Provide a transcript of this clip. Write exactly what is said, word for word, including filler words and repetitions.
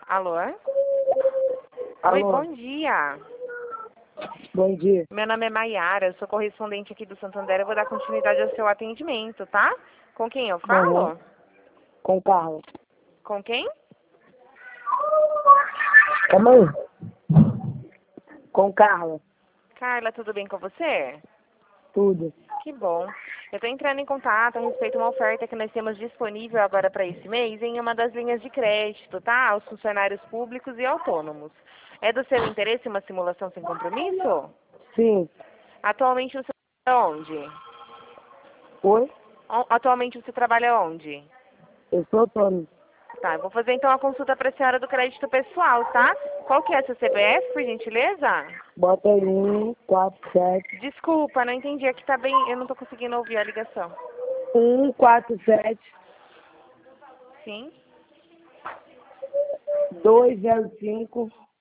Alô? Alô? Oi, bom dia. Bom dia. Meu nome é Maiara, eu sou correspondente aqui do Santander. Eu vou dar continuidade ao seu atendimento, tá? Com quem eu falo? Uhum. Com Carla. Com quem? Calma aí. Com Carla. Carla, tudo bem com você? Tudo. Que bom. Eu estou entrando em contato a respeito de uma oferta que nós temos disponível agora para esse mês em uma das linhas de crédito, tá? Aos funcionários públicos e autônomos. É do seu interesse uma simulação sem compromisso? Sim. Atualmente você trabalha onde? Oi? O- Atualmente você trabalha onde? Eu sou autônomo. Tá, eu vou fazer então a consulta para a senhora do crédito pessoal, tá? Qual que é seu C P F, por gentileza? Bota aí um, quatro, sete. Desculpa, não entendi. Aqui tá bem, eu não tô conseguindo ouvir a ligação. Um, quatro, sete, Sim, dois, zero, cinco,